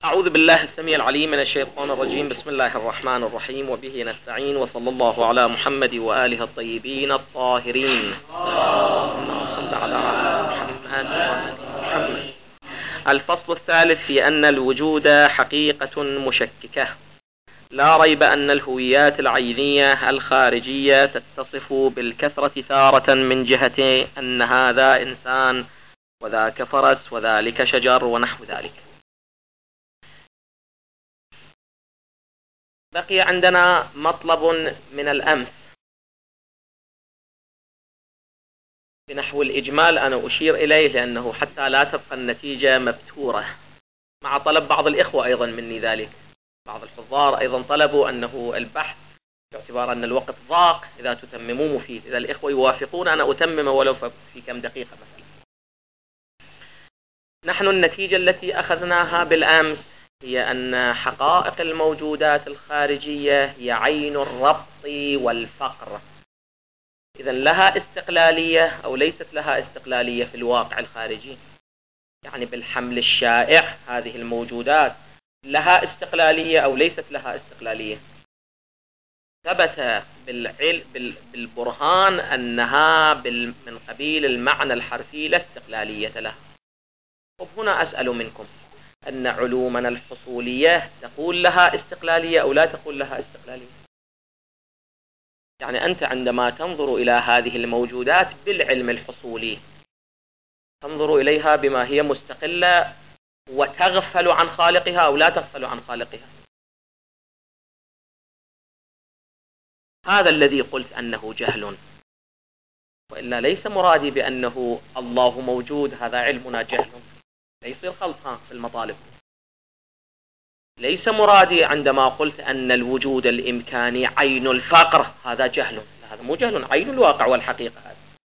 أعوذ بالله السميع العليم من الشيطان الرجيم. بسم الله الرحمن الرحيم، وبه نستعين، وصلى الله على محمد وآله الطيبين الطاهرين. اللهم صل على محمد. الفصل الثالث في أن الوجود حقيقة مشككة. لا ريب أن الهويات العينية الخارجية تتصف بالكثرة تارة من جهة أن هذا إنسان وذاك فرس وذلك شجر ونحو ذلك. بقي عندنا مطلب من الأمس بنحو الإجمال، أنا أشير إليه لأنه حتى لا تبقى النتيجة مبتورة، مع طلب بعض الإخوة أيضا مني ذلك. بعض الحضار أيضا طلبوا أنه البحث باعتبار أن الوقت ضاق إذا تتمموا فيه، إذا الإخوة يوافقون أنا أتمم ولو في كم دقيقة مثلا. نحن النتيجة التي أخذناها بالأمس هي أن حقائق الموجودات الخارجية هي عين الربط والفقر، إذن لها استقلالية أو ليست لها استقلالية في الواقع الخارجي. يعني بالحمل الشائع هذه الموجودات لها استقلالية أو ليست لها استقلالية. ثبت بالبرهان أنها من قبيل المعنى الحرفي لا استقلالية لها. هنا أسأل منكم أن علومنا الحصولية تقول لها استقلالية أو لا تقول لها استقلالية؟ يعني أنت عندما تنظر إلى هذه الموجودات بالعلم الحصولي تنظر إليها بما هي مستقلة وتغفل عن خالقها أو لا تغفل عن خالقها؟ هذا الذي قلت أنه جهل، وإلا ليس مرادي بأنه الله موجود هذا علمنا جهل، ليس الخلط في المطالب. ليس مرادي عندما قلت أن الوجود الإمكاني عين الفقر هذا جهل، هذا مو جهل، عين الواقع والحقيقة. هذا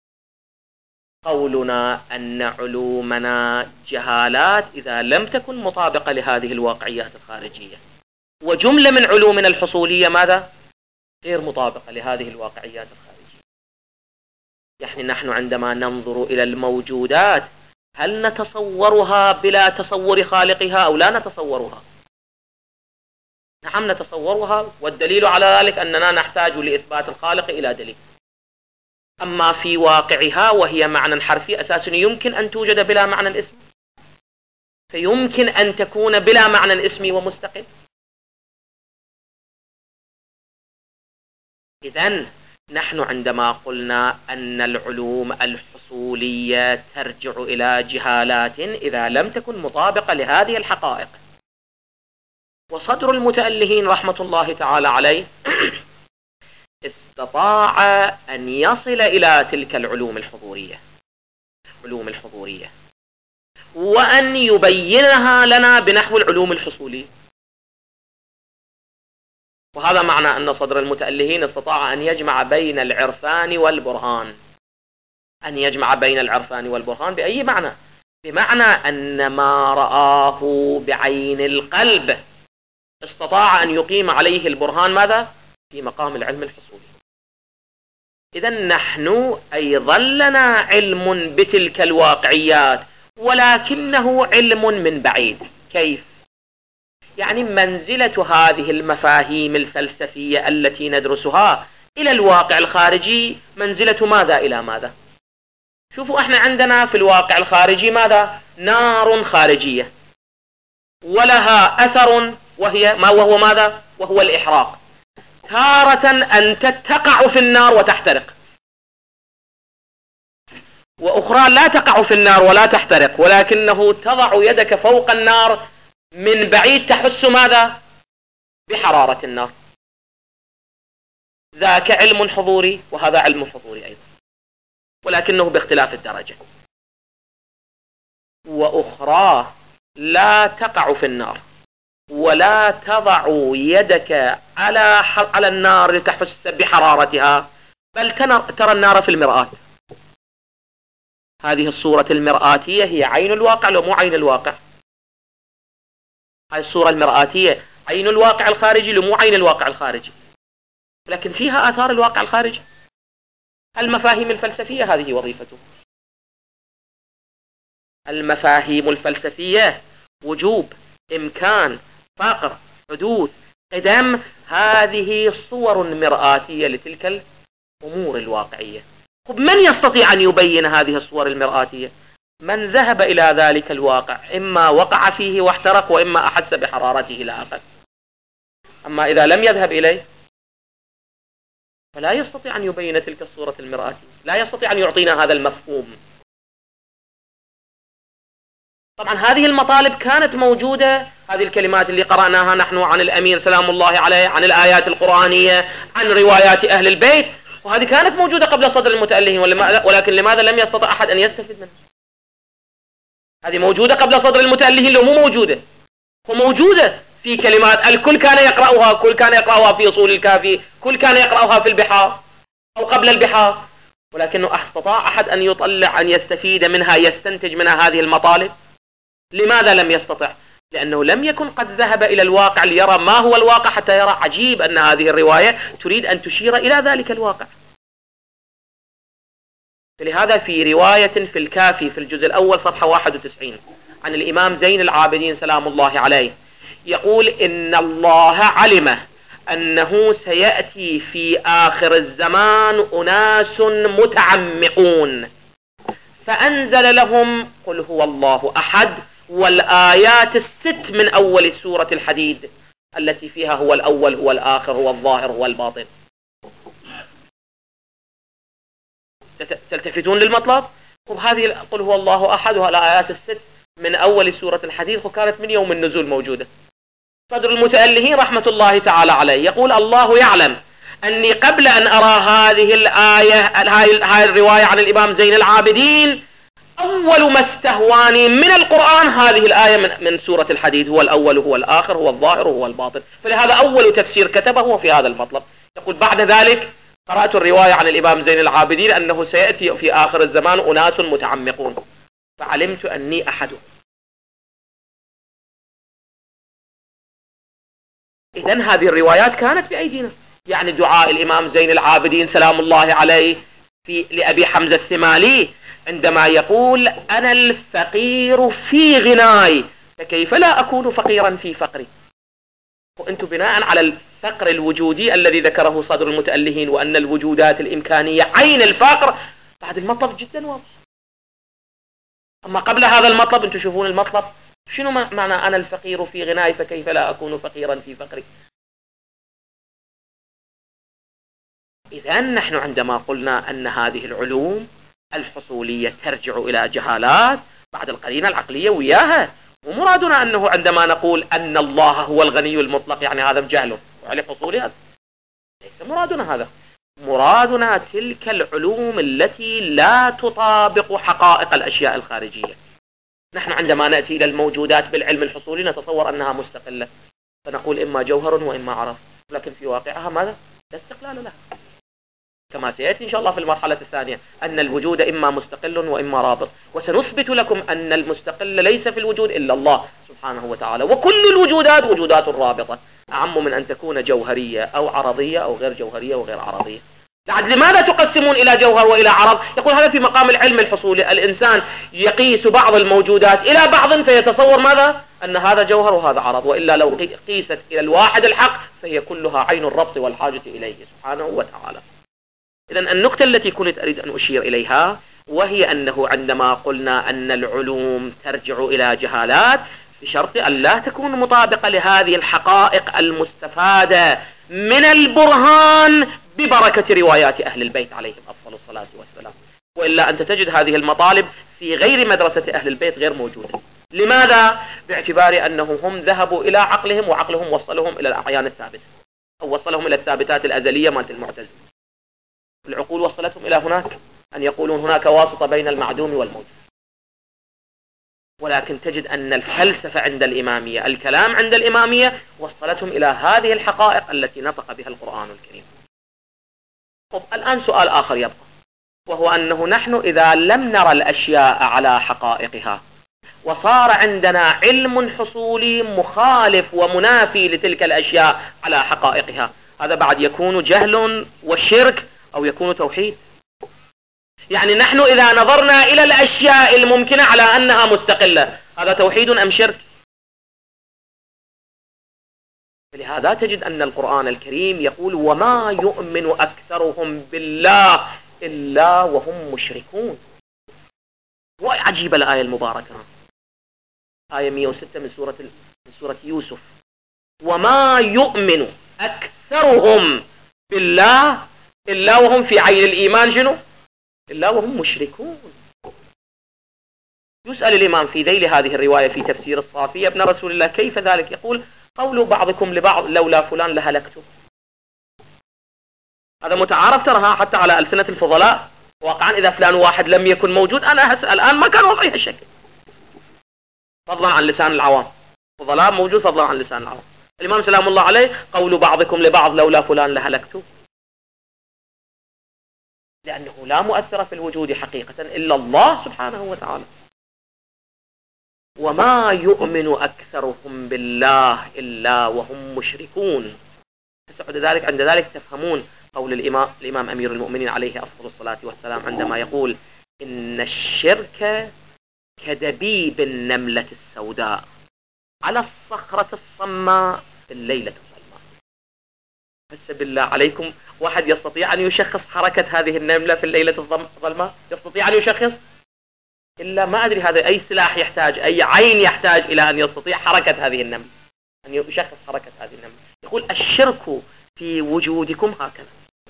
قولنا أن علومنا جهالات إذا لم تكن مطابقة لهذه الواقعيات الخارجية، وجملة من علومنا الحصولية ماذا؟ غير مطابقة لهذه الواقعيات الخارجية. يعني نحن عندما ننظر إلى الموجودات هل نتصورها بلا تصور خالقها أو لا نتصورها؟ نعم نتصورها، والدليل على ذلك أننا نحتاج لإثبات الخالق إلى دليل. أما في واقعها وهي معنى حرفي أساسا يمكن أن توجد بلا معنى اسم، فيمكن أن تكون بلا معنى اسمي ومستقل. إذن نحن عندما قلنا أن العلوم الحصولية ترجع إلى جهالات إذا لم تكن مطابقة لهذه الحقائق. وصدر المتألهين رحمة الله تعالى عليه استطاع أن يصل إلى تلك العلوم الحضورية وأن يبينها لنا بنحو العلوم الحصولية. وهذا معنى أن صدر المتألهين استطاع أن يجمع بين العرفان والبرهان. أن يجمع بين العرفان والبرهان بأي معنى؟ بمعنى أن ما رآه بعين القلب استطاع أن يقيم عليه البرهان ماذا؟ في مقام العلم الحصولي. إذن نحن أيضا لنا علم بتلك الواقعيات، ولكنه علم من بعيد. كيف؟ يعني منزلة هذه المفاهيم الفلسفية التي ندرسها إلى الواقع الخارجي منزلة ماذا إلى ماذا؟ شوفوا احنا عندنا في الواقع الخارجي ماذا؟ نار خارجية ولها أثر وهو ماذا؟ وهو الإحراق. تارة أنت تقع في النار وتحترق، وأخرى لا تقع في النار ولا تحترق، ولكنه تضع يدك فوق النار من بعيد تحس ماذا؟ بحرارة النار. ذاك علم حضوري وهذا علم حضوري أيضا، ولكنه باختلاف الدرجة. وأخرى لا تقع في النار ولا تضع يدك على النار لتحس بحرارتها، بل ترى النار في المرآة. هذه الصورة المرآتية هي عين الواقع لو مو عين الواقع؟ هذه الصورة المرآتية عين الواقع الخارجي لو مو عين الواقع الخارجي؟ لكن فيها آثار الواقع الخارجي. المفاهيم الفلسفية هذه وظيفته. المفاهيم الفلسفية وجوب إمكان، فقر، حدوث، قدم، هذه صور مرآتية لتلك الأمور الواقعية. من يستطيع أن يبين هذه الصور المرآتية؟ من ذهب إلى ذلك الواقع، إما وقع فيه واحترق، وإما أحس بحرارته لا أقل. أما إذا لم يذهب إليه فلا يستطيع أن يبين تلك الصورة المرآتية، لا يستطيع أن يعطينا هذا المفهوم. طبعا هذه المطالب كانت موجودة، هذه الكلمات اللي قرأناها نحن عن الأمين سلام الله عليه، عن الآيات القرآنية، عن روايات أهل البيت، وهذه كانت موجودة قبل صدر المتألهين، ولكن لماذا لم يستطع أحد أن يستفيد منها؟ هذه موجودة قبل صدر المتألهين، لو مو موجودة، وموجودة في كلمات الكل كان يقرأها، كل كان يقرأها في أصول الكافي، كل كان يقرأها في البحار أو قبل البحار، ولكنه استطاع أحد أن يطلع، أن يستفيد منها، يستنتج منها هذه المطالب. لماذا لم يستطع؟ لأنه لم يكن قد ذهب إلى الواقع ليرى ما هو الواقع، حتى يرى عجيب أن هذه الرواية تريد أن تشير إلى ذلك الواقع. فلهذا في رواية في الكافي في الجزء الأول صفحة 91 عن الإمام زين العابدين سلام الله عليه، يقول إن الله علم أنه سيأتي في آخر الزمان أناس متعمقون، فأنزل لهم قل هو الله أحد والآيات الست من أول سورة الحديد التي فيها هو الأول هو الآخر هو الظاهر هو الباطن. تلتفتون للمطلب؟ وهذه قل هو الله أحد والآيات الست من أول سورة الحديد وكانت من يوم النزول موجودة. صدر المتألهين رحمة الله تعالى عليه يقول الله يعلم أني قبل أن أرى هذه الآية هاي الرواية عن الإمام زين العابدين، أول ما استهواني من القرآن هذه الآية من سورة الحديد، هو الأول هو الآخر هو الظاهر هو الباطن، فلهذا أول تفسير كتبه هو في هذا المطلب. يقول بعد ذلك قرأت الرواية عن الإمام زين العابدين أنه سيأتي في آخر الزمان أناس متعمقون فعلمت أني أحدهم. إذن هذه الروايات كانت بأيدينا، يعني دعاء الإمام زين العابدين سلام الله عليه لأبي حمزة الثمالي عندما يقول أنا الفقير في غناي فكيف لا أكون فقيرا في فقري. وأنتم بناء على الفقر الوجودي الذي ذكره صدر المتألهين وأن الوجودات الإمكانية عين الفقر، بعد المطلب جدا واضح. أما قبل هذا المطلب أنتم تشوفون المطلب شنو معنى أنا الفقير في غناي فكيف لا أكون فقيرا في فقري. إذن نحن عندما قلنا أن هذه العلوم الحصولية ترجع إلى جهالات بعد القرينة العقلية وياها، ومرادنا أنه عندما نقول أن الله هو الغني المطلق يعني هذا بجهله وعلى حصولها، ليس مرادنا هذا. مرادنا تلك العلوم التي لا تطابق حقائق الأشياء الخارجية. نحن عندما نأتي إلى الموجودات بالعلم الحصولي نتصور أنها مستقلة، فنقول إما جوهر وإما عرض، لكن في واقعها ماذا؟ لا استقلال لها، كما سيأتي إن شاء الله في المرحلة الثانية أن الوجود إما مستقل وإما رابط، وسنثبت لكم أن المستقل ليس في الوجود إلا الله سبحانه وتعالى، وكل الوجودات وجودات رابطة أعم من أن تكون جوهرية أو عرضية أو غير جوهرية وغير عرضية. لماذا تقسمون إلى جوهر وإلى عرض؟ يقول هذا في مقام العلم الحصولي، الإنسان يقيس بعض الموجودات إلى بعض فيتصور ماذا؟ أن هذا جوهر وهذا عرض، وإلا لو قيست إلى الواحد الحق فهي كلها عين الربط والحاجة إليه سبحانه وتعالى. إذن النقطة التي كنت أريد أن أشير إليها وهي أنه عندما قلنا أن العلوم ترجع إلى جهالات بشرط أن لا تكون مطابقة لهذه الحقائق المستفادة من البرهان ببركة روايات أهل البيت عليهم أفضل الصلاة والسلام، وإلا أنت تجد هذه المطالب في غير مدرسة أهل البيت غير موجودة. لماذا؟ باعتبار أنهم هم ذهبوا إلى عقلهم وعقلهم وصلهم إلى الأعيان الثابتة أو وصلهم إلى الثابتات الأزلية مالت المعتزلة. العقول وصلتهم إلى هناك أن يقولون هناك واسطة بين المعدوم والموجود، ولكن تجد أن الفلسفة عند الإمامية، الكلام عند الإمامية وصلتهم إلى هذه الحقائق التي نطق بها القرآن الكريم. طب الآن سؤال آخر يبقى، وهو أنه نحن إذا لم نرى الأشياء على حقائقها وصار عندنا علم حصولي مخالف ومنافي لتلك الأشياء على حقائقها، هذا بعد يكون جهل وشرك أو يكون توحيد. يعني نحن إذا نظرنا إلى الأشياء الممكنة على أنها مستقلة هذا توحيد أم شرك؟ فلهذا تجد أن القرآن الكريم يقول وما يؤمن أكثرهم بالله إلا وهم مشركون. وعجيبة الآية المباركة، آية 106 من سورة يوسف، وما يؤمن أكثرهم بالله إلا وهم في عين الإيمان شنو؟ إلا وهم مشركون. يسأل الإمام في ذيل هذه الرواية في تفسير الصافية ابن رسول الله كيف ذلك؟ يقول قول بعضكم لبعض لولا فلان لهلكتم. هذا متعارف ترى حتى على ألسنة الفضلاء، واقعا إذا فلان واحد لم يكن موجود أنا هسأل الآن ما كان وضعي هالشكل، فضلا عن لسان العوام. فضلاء موجود فضلا عن لسان العوام. الإمام سلام الله عليه قول بعضكم لبعض لولا فلان لهلكتم، لأنه لا مؤثر في الوجود حقيقة إلا الله سبحانه وتعالى. وما يؤمن أكثرهم بالله إلا وهم مشركون. عند ذلك تفهمون قول الإمام أمير المؤمنين عليه أفضل الصلاة والسلام عندما يقول إن الشرك كدبيب النملة السوداء على الصخرة الصماء في الليلة الظلماء. بس بالله عليكم واحد يستطيع أن يشخص حركة هذه النملة في الليلة الظلماء؟ يستطيع أن يشخص؟ إلا ما أدري هذا أي سلاح يحتاج، أي عين يحتاج إلى أن يستطيع حركة هذه النملة، أن يشخص حركة هذه النملة. يقول الشرك في وجودكم هكذا.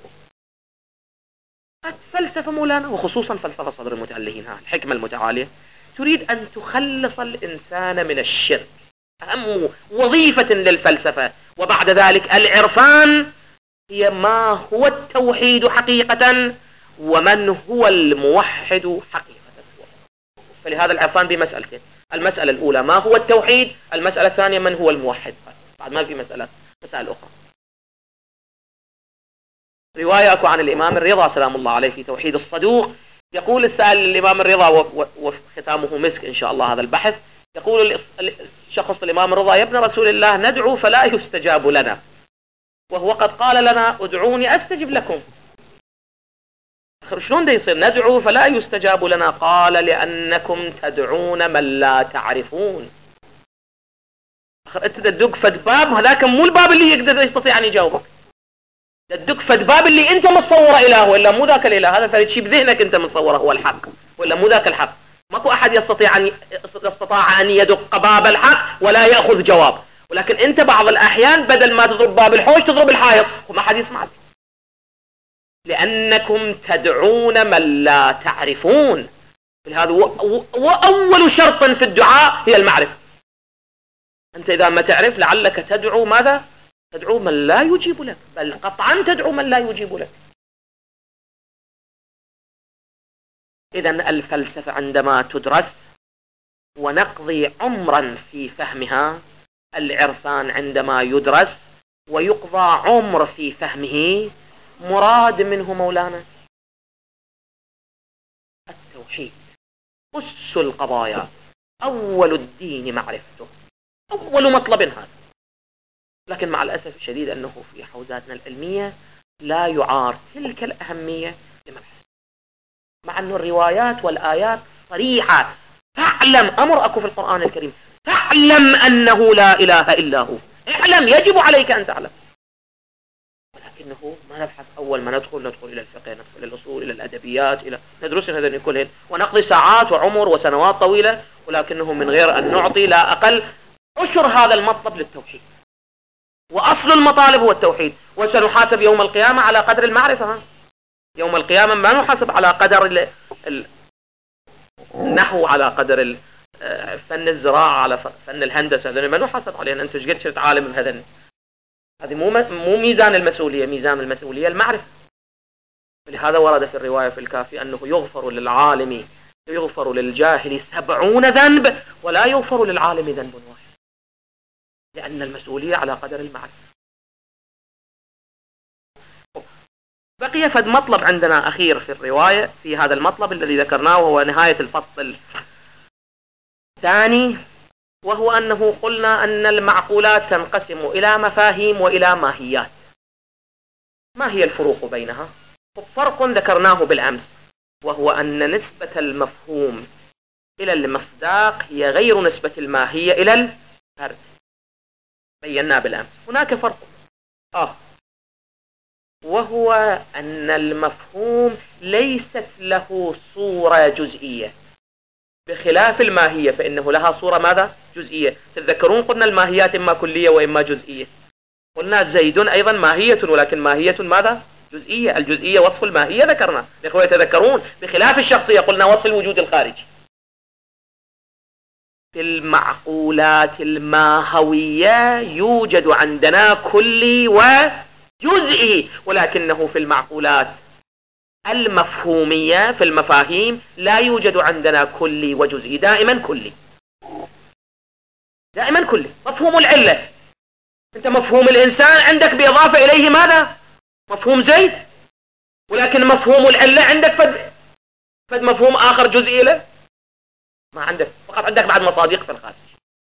الفلسفة مولانا وخصوصا فلسفة صدر المتألهين، الحكمة المتعالية تريد أن تخلص الإنسان من الشرك، أهم وظيفة للفلسفة. وبعد ذلك العرفان هي ما هو التوحيد حقيقة ومن هو الموحد حقيقة. فلهذا العرفان بمسألتين، المسألة الأولى ما هو التوحيد، المسألة الثانية من هو الموحد. بعد ما في مسائل أخرى. رواية أكو عن الإمام الرضا سلام الله عليه في توحيد الصدوق، يقول السائل الإمام الرضا وختامه مسك إن شاء الله هذا البحث، يقول شخص الإمام الرضا يا ابن رسول الله ندعو فلا يستجاب لنا وهو قد قال لنا ادعوني أستجب لكم. شلون ده يصير ندعو فلا يستجاب لنا؟ قال لأنكم تدعون من لا تعرفون. أنت تدق فد باب، هذاك مو الباب اللي يقدر يستطيع أن يجاوبك. تدق فد باب اللي أنت متصوره إله ولا مو ذاك الإله، هذا فريد شيء بذهنك أنت متصوره هو الحق ولا مو ذاك الحق. ماكو أحد استطاع أن يدق باب الحق ولا يأخذ جواب، ولكن أنت بعض الأحيان بدل ما تضرب باب الحوش تضرب الحائط وما حد يسمعك، لأنكم تدعون من لا تعرفون. هذا وأول شرط في الدعاء هي المعرفة. أنت إذا ما تعرف لعلك تدعو ماذا؟ تدعو من لا يجيب لك، بل قطعا تدعو من لا يجيب لك. إذن الفلسفة عندما تدرس ونقضي عمرا في فهمها، العرفان عندما يدرس ويقضى عمر في فهمه، مراد منه مولانا التوحيد، أس القضايا، أول الدين معرفته، أول مطلب هذا. لكن مع الأسف الشديد أنه في حوزاتنا العلمية لا يعار تلك الأهمية لمبحث، مع أن الروايات والآيات صريحة. فاعلم، أمر أكو في القرآن الكريم، فاعلم أنه لا إله إلا هو، اعلم، يجب عليك أن تعلم. ولكنه ما نبحث. أول ما ندخل إلى الفقه، ندخل إلى الأصول، إلى الأدبيات، ندرس هذين كلهن ونقضي ساعات وعمر وسنوات طويلة، ولكنه من غير أن نعطي لا أقل عشر هذا المطلب للتوحيد. وأصل المطالب هو التوحيد. وسنحاسب يوم القيامة على قدر المعرفة. يوم القيامة ما نحاسب على قدر النحو، على قدر فن الزراعة، على فن الهندسة، هذا ما نحاسب عليه. أنت ايش قد صرت عالم بهذا؟ هذه مو ميزان المسؤولية. ميزان المسؤولية المعرفة. لهذا ورد في الرواية في الكافي أنه يغفر للعالم، يغفر للجاهل 70 ذنب ولا يغفر للعالم ذنب واحد، لأن المسؤولية على قدر المعرفة. بقي فد مطلب عندنا أخير في الرواية في هذا المطلب الذي ذكرناه، وهو نهاية الفصل الثاني، وهو أنه قلنا أن المعقولات تنقسم إلى مفاهيم وإلى ماهيات. ما هي الفروق بينها؟ فرق ذكرناه بالأمس، وهو أن نسبة المفهوم إلى المصداق هي غير نسبة الماهية إلى الفرد. بينا بالأمس. هناك فرق وهو أن المفهوم ليست له صورة جزئية بخلاف الماهية، فإنه لها صورة ماذا؟ جزئية. تتذكرون قلنا الماهيات إما كلية وإما جزئية. قلنا زيد أيضا ماهية، ولكن ماهية ماذا؟ جزئية. الجزئية وصف الماهية ذكرنا، الإخوة يتذكرون، بخلاف الشخصية قلنا وصف الوجود الخارجي. في المعقولات الماهوية يوجد عندنا كلي وجزئي، ولكنه في المعقولات المفهومية في المفاهيم لا يوجد عندنا كلي وجزئي، دائما كلي. دائما كلي. مفهوم العلة، انت مفهوم الإنسان عندك بإضافة إليه ماذا؟ مفهوم زيد، ولكن مفهوم العلة عندك فد مفهوم آخر جزئي له ما عندك، فقط عندك بعد مصادق في الخارج.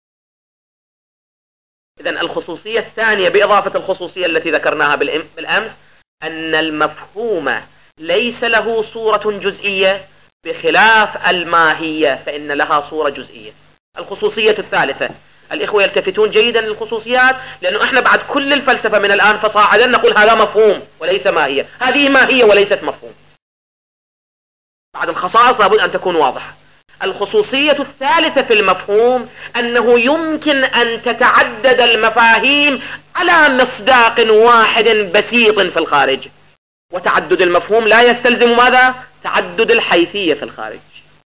إذن الخصوصية الثانية بإضافة الخصوصية التي ذكرناها بالأمس أن المفهوم ليس له صورة جزئية بخلاف الماهية فإن لها صورة جزئية. الخصوصية الثالثة، الإخوة يلتفتون جيدا للخصوصيات، لأنه إحنا بعد كل الفلسفة من الآن فصاعدا نقول هذا مفهوم وليس ماهية، هذه ماهية وليست مفهوم. بعد الخصائص لابد أن تكون واضحة. الخصوصية الثالثة في المفهوم أنه يمكن أن تتعدد المفاهيم على مصداق واحد بسيط في الخارج، وتعدد المفهوم لا يستلزم ماذا؟ تعدد الحيثية في الخارج.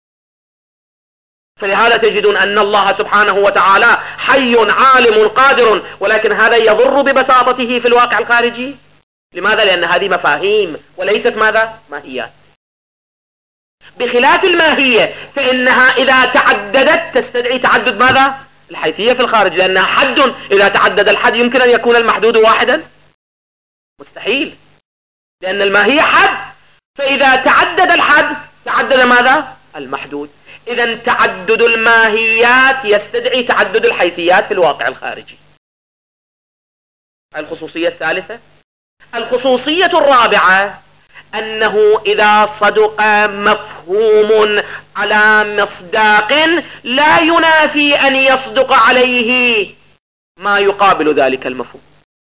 فلهذا تجدون أن الله سبحانه وتعالى حي عالم قادر، ولكن هذا يضر ببساطته في الواقع الخارجي. لماذا؟ لأن هذه مفاهيم وليست ماذا؟ ماهيات. بخلاف الماهية فإنها إذا تعددت تستدعي تعدد ماذا؟ الحيثية في الخارج، لأنها حد. إذا تعدد الحد يمكن أن يكون المحدود واحدا؟ مستحيل، لأن الماهية حد، فإذا تعدد الحد تعدد ماذا؟ المحدود. إذا تعدد الماهيات يستدعي تعدد الحيثيات في الواقع الخارجي. الخصوصية الثالثة. الخصوصية الرابعة أنه إذا صدق مفهوم على مصداق لا ينافي أن يصدق عليه ما يقابل ذلك المفهوم،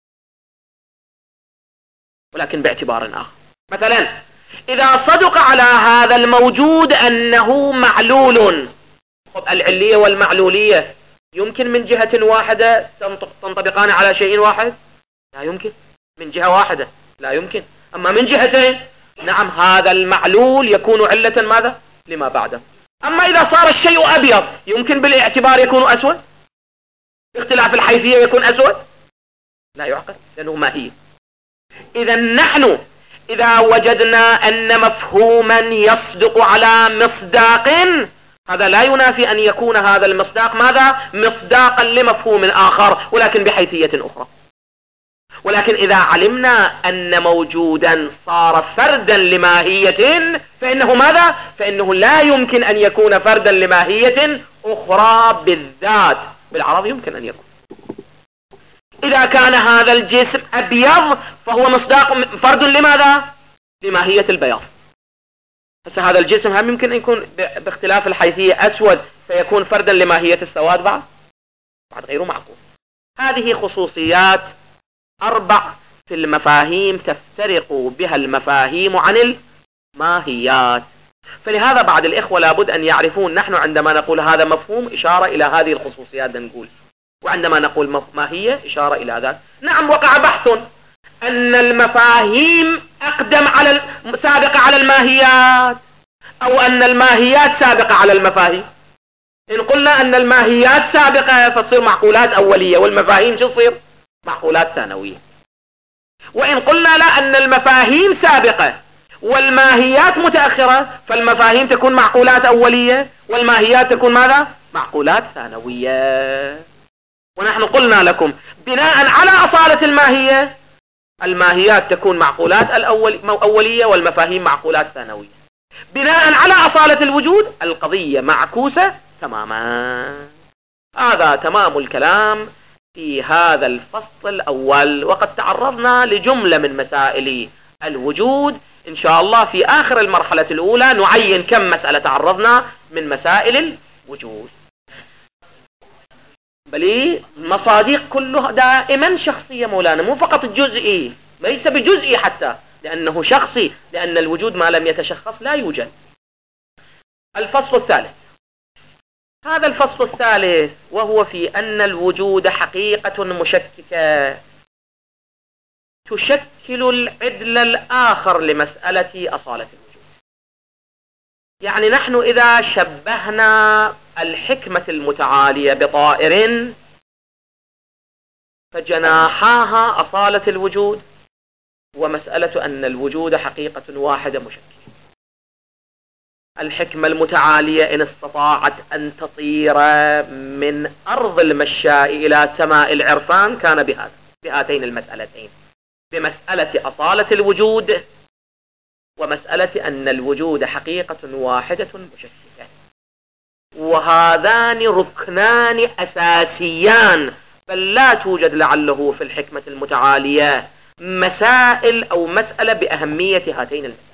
ولكن باعتبار آخر. مثلا إذا صدق على هذا الموجود أنه معلول، العلية والمعلولية يمكن من جهة واحدة تنطبقان على شيء واحد؟ لا يمكن. من جهة واحدة لا يمكن، أما من جهتين نعم، هذا المعلول يكون علة ماذا؟ لما بعده. أما إذا صار الشيء أبيض يمكن بالاعتبار يكون أسود؟ اختلاف الحيثية يكون أسود؟ لا يعقل، لأنه ماهية. إذا نحن إذا وجدنا أن مفهوما يصدق على مصداق، هذا لا ينافي أن يكون هذا المصداق ماذا؟ مصداقا لمفهوم آخر ولكن بحيثية أخرى. ولكن إذا علمنا أن موجودا صار فردا لماهية فإنه ماذا؟ فإنه لا يمكن أن يكون فردا لماهية أخرى بالذات. بالعرض يمكن أن يكون. إذا كان هذا الجسم أبيض فهو مصداق فرد لماذا؟ لماهية البياض. هسه هذا الجسم هم يمكن أن يكون باختلاف الحيثية أسود فيكون فردا لماهية السواد بعد غير معقول. هذه خصوصيات 4 في المفاهيم تفترق بها المفاهيم عن الماهيات. فلهذا بعد الإخوة لابد أن يعرفون نحن عندما نقول هذا مفهوم إشارة إلى هذه الخصوصيات نقول، وعندما نقول ماهية إشارة إلى ذلك. نعم وقع بحث أن المفاهيم أقدم سابقة على الماهيات، أو أن الماهيات سابقة على المفاهيم. إن قلنا أن الماهيات سابقة فتصير معقولات أولية، والمفاهيم تصير معقولات ثانوية. وإن قلنا لا، أن المفاهيم سابقة والماهيات متأخرة، فالمفاهيم تكون معقولات أولية والماهيات تكون ماذا؟ معقولات ثانوية. ونحن قلنا لكم بناء على أصالة الماهية، الماهيات تكون معقولات أولية والمفاهيم معقولات ثانوية. بناء على أصالة الوجود القضية معكوسة تماما. هذا تمام الكلام في هذا الفصل الأول، وقد تعرضنا لجملة من مسائل الوجود. إن شاء الله في آخر المرحلة الأولى نعين كم مسألة تعرضنا من مسائل الوجود. بل المصادق كلها دائما شخصية مولانا، مو فقط جزئي، ليس بجزئي حتى، لأنه شخصي، لأن الوجود ما لم يتشخص لا يوجد. الفصل الثالث، هذا الفصل الثالث وهو في أن الوجود حقيقة مشككة تشكل العدل الآخر لمسألة أصالة الوجود. يعني نحن إذا شبهنا الحكمة المتعالية بطائر فجناحاها أصالة الوجود ومسألة أن الوجود حقيقة واحدة مشكلة. الحكمة المتعالية إن استطاعت أن تطير من أرض المشاء إلى سماء العرفان كان بهاتين المسألتين، بمسألة أصالة الوجود ومسألة أن الوجود حقيقة واحدة مشكلة. وهذان ركنان أساسيان، بل لا توجد لعله في الحكمة المتعالية مسائل أو مسألة بأهمية هاتين المسألتين.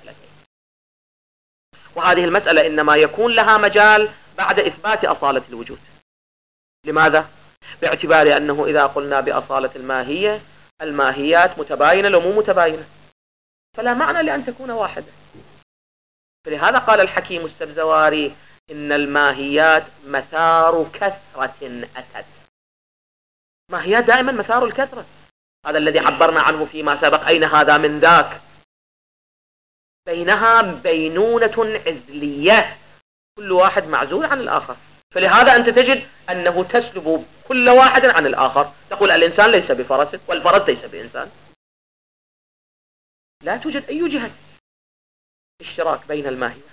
وهذه المسألة إنما يكون لها مجال بعد إثبات أصالة الوجود. لماذا؟ باعتبار أنه إذا قلنا بأصالة الماهية، الماهيات متباينة لو مو متباينة، فلا معنى لأن تكون واحدة. فلهذا قال الحكيم السبزواري إن الماهيات مثار كثرة أتت. ماهيات دائما مثار الكثرة، هذا الذي عبرنا عنه فيما سبق. أين هذا من ذاك؟ بينها بينونة عزلية، كل واحد معزول عن الآخر. فلهذا أنت تجد أنه تسلب كل واحد عن الآخر. تقول الإنسان ليس بفرس والفرس ليس بإنسان، لا توجد أي جهة اشتراك بين الماهية.